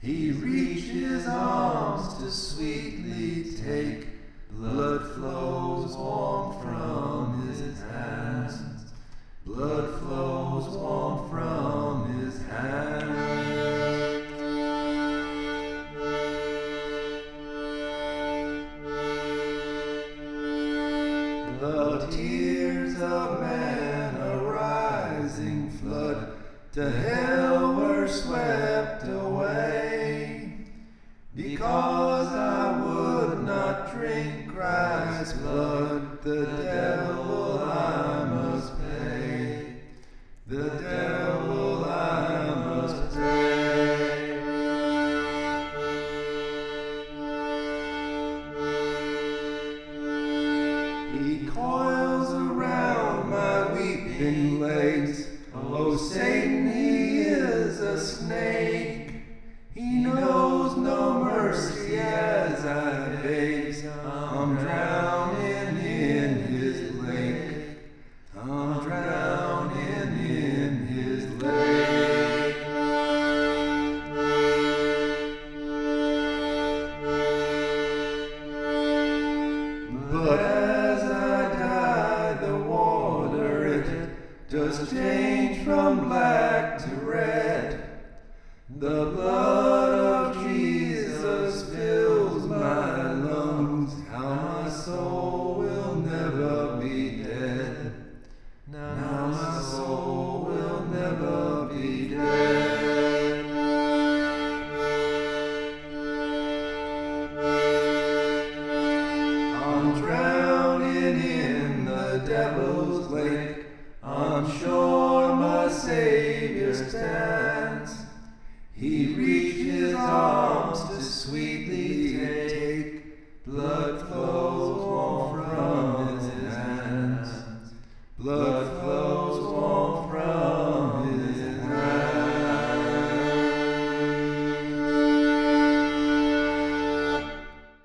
He reaches arms to sweetly take. Blood flows warm from his hands. Blood flows warm from his hands. The tears of man, a rising flood, to hell were swept away. Because I would not drink Christ's blood, the devil I must pay. The devil I must pay. He coils around my weeping legs. Oh, Satan, he is a snake. He knows no mercy as I beg. I'm drowning in his lake. I'm drowning in his lake. But as I die, the water it does change from black to red. The blood of Jesus fills my lungs. How my soul will never be dead. Now my soul will never be dead. I'm drowning in the devil's lake. I'm sure my Savior stands. He reaches arms to sweetly take. Blood flows warm from his hands. Blood flows